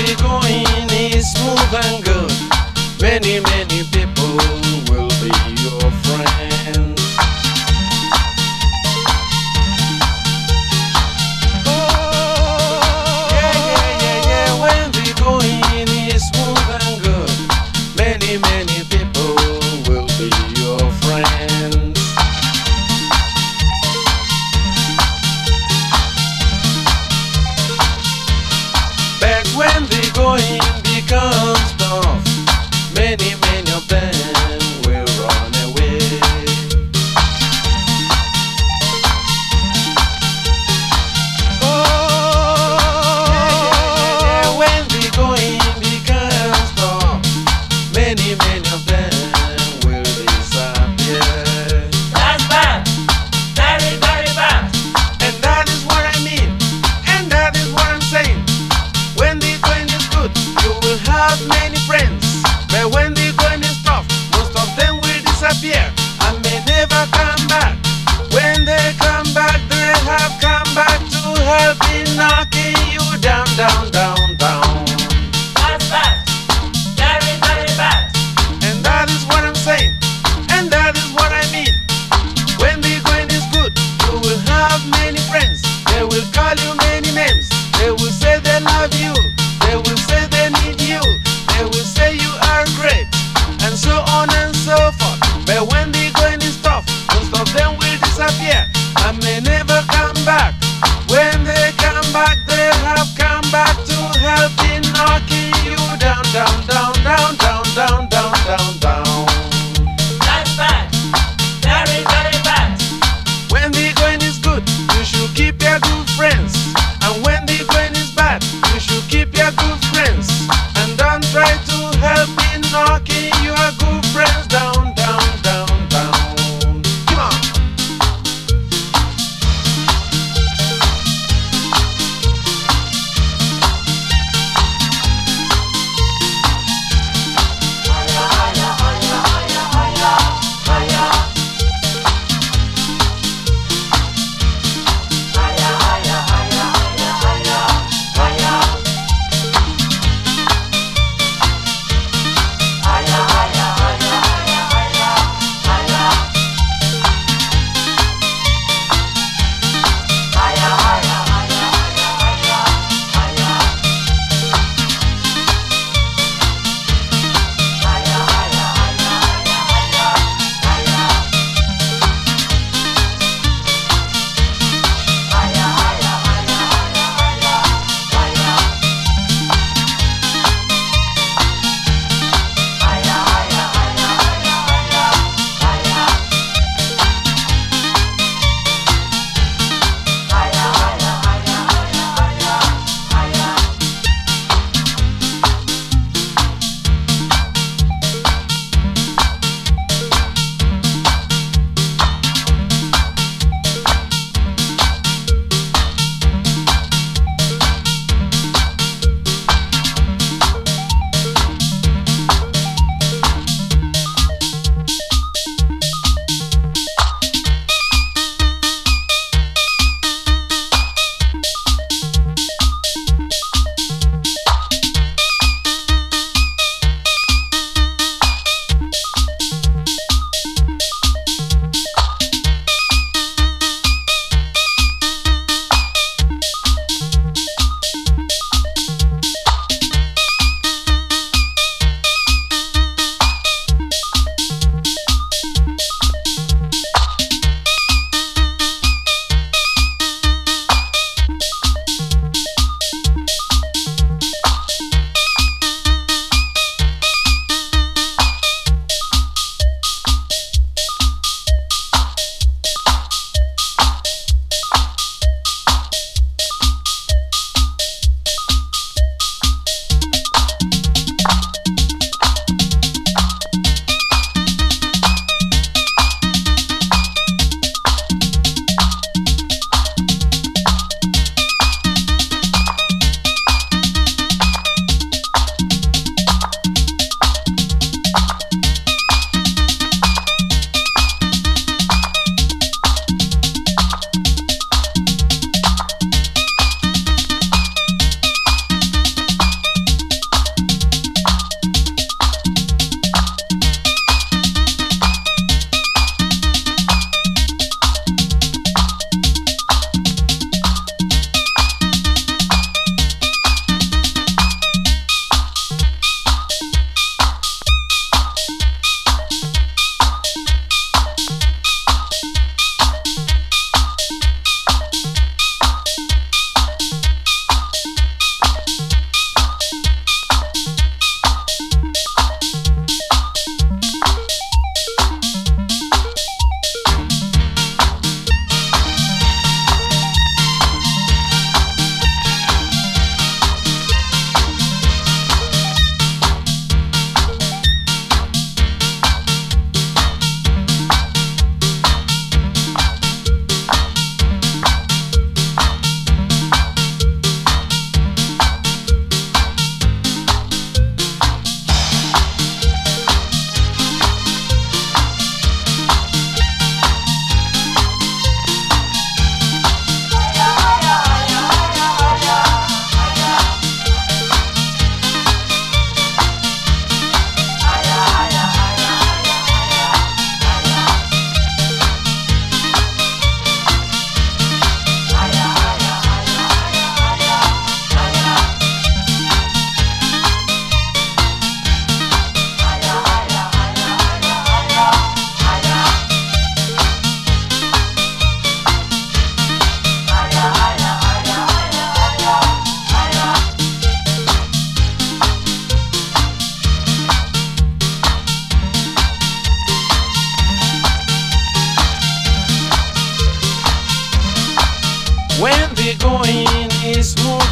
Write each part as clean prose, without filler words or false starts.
the going is smooth and good, many, many people will be your friends. Oh, yeah. When the going is smooth and good, many, many people will be your friends. But when the going becomes tough, many, many of them will run away. Oh, yeah. When the going becomes tough, many, many of them will disappear. That's bad. Very, very bad. And that is what I mean, and that is what I'm saying. When the going is good, you will have many friends. But when the going is tough, most of them will disappear and may never come back. When they come back, they have come back to help in knocking you down, down, down, down. That's bad. Very, very bad. And that is what I'm saying, and that is what I mean. When the going is good, you will have many friends. They will call you many names. They will say they love you. They will say they need you. They will say you are great, and so on and so forth. But when the going is tough, most of them will disappear and may never come back. When they come back, they have come back to help in knocking you down, down, down, down, down, down, down, down, down. That's bad. Very, very bad. When the going is good, you should keep your good friends. And when the going is bad, you should keep your good friends. And don't try to help in knocking your good friends down, down, down, down. Come on.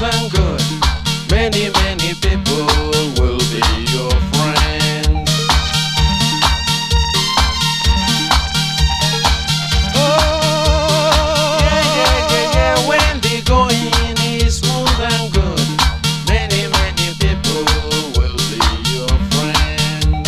and good, many, many people will be your friends. Oh, yeah. When the going is smooth and good, many, many people will be your friends.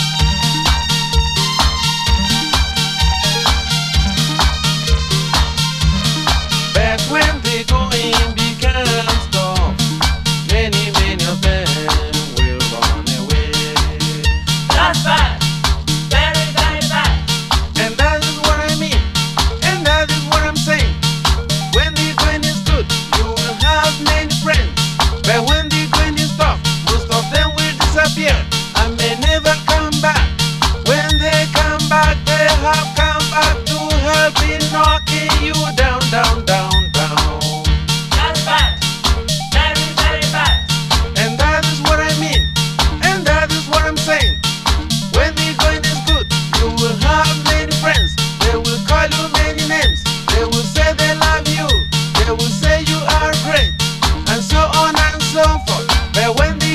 But when the going becomes tough, many, many of them will run away. That's bad. Very, very bad. And that is what I mean, and that is what I'm saying. When the going is good, you will have many friends. But when the going is tough, most of them will disappear and may never come back. When they come back, they have come back to help in knocking you down, down, down, down. That's bad. Very, very bad. And that is what I mean, and that is what I'm saying. When the going is good, you will have many friends. They will call you many names. They will say they love you. They will say you are great, and so on and so forth. But when the